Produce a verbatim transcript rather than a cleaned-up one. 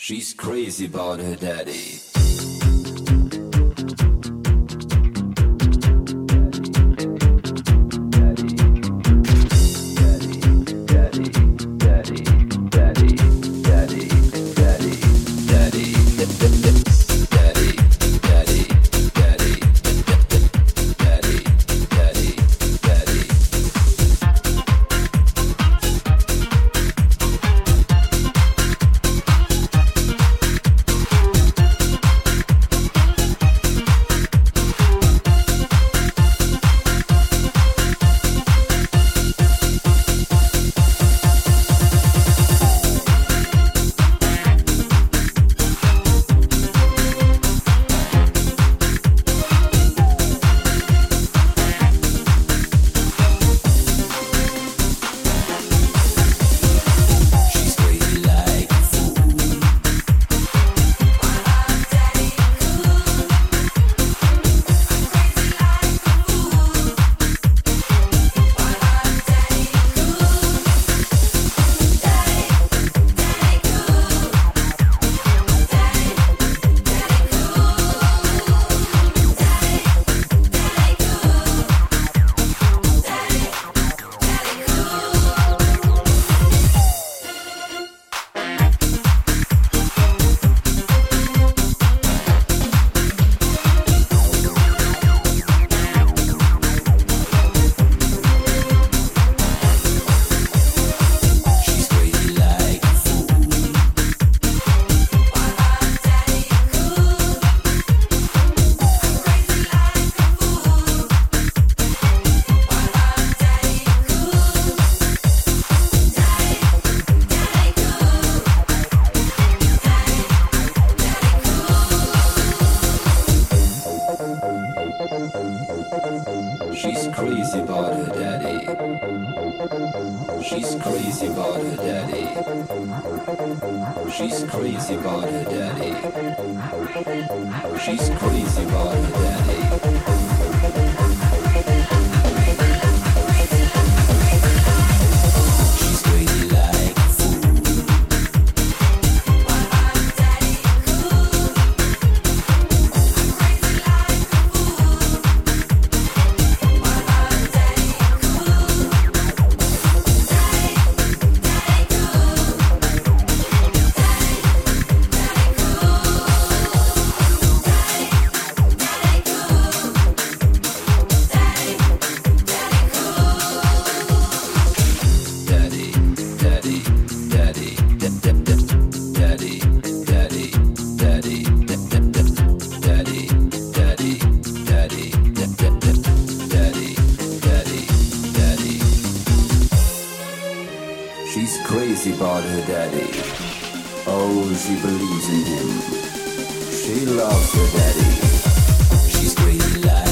She's crazy about her daddy. She's crazy about her daddy. She's crazy about her daddy. She's crazy about her daddy. She's crazy about her daddy. She's crazy like a fool. While I'm daddy cool. She's crazy about her daddy. Oh, she believes in him. She loves her daddy. She's crazy like